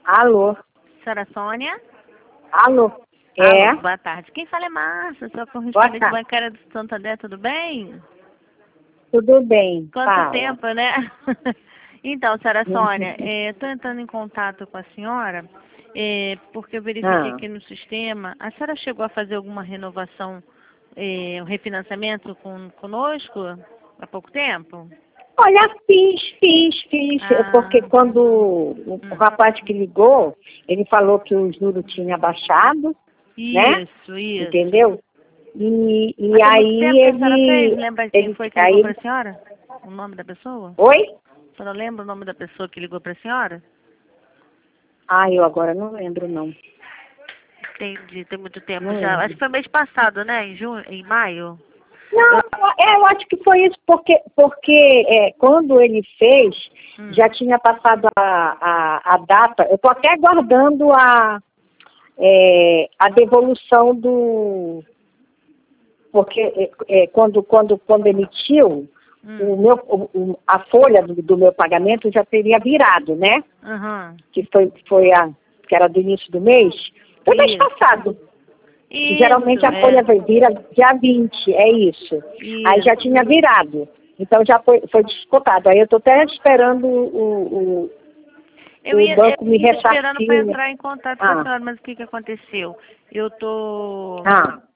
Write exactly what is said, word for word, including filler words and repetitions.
Alô? Senhora Sônia? Alô? É? Alô, boa tarde. Quem fala é Márcia, sua correspondente bancária do Santander, tudo bem? Tudo bem, Quanto fala. tempo, né? Então, senhora Sônia, estou entrando em contato com a senhora, é, porque eu verifiquei Ah. aqui no sistema. A senhora chegou a fazer alguma renovação, é, um refinanciamento com, conosco há pouco tempo? Olha, fiz, fiz, fiz, Ah. porque quando o, Hum. o rapaz que ligou, ele falou que o juro tinha baixado, né? Isso, isso. Entendeu? E, e Mas tem muito aí tempo que a senhora fez? ele... Lembra quem ele foi que ligou aí, para a senhora? O nome da pessoa? Oi? A senhora lembra o nome da pessoa que ligou para a senhora? Ah, eu agora não lembro, não. Entendi, tem muito tempo Não já. lembro. Acho que foi mês passado, né? Em junho, em maio? Não, é, eu acho que foi isso, porque, porque é, quando ele fez, Hum. já tinha passado a, a, a data, eu estou até aguardando a, é, a devolução do... Porque é, é, quando, quando, quando emitiu, Hum. o meu, o, a folha do, do meu pagamento já teria virado, né? Uhum. Que, foi, foi a, que era do início do mês, foi mês Isso. passado. Isso, Geralmente a é. folha vira dia vinte, é isso. Isso. Aí já tinha virado. Então já foi, foi descontado. Aí eu estou até esperando o, o, Eu o ia, banco eu me ia esperando para ressarcir. entrar em contato com a Ah, senhora, mas o que que aconteceu? Eu tô ah.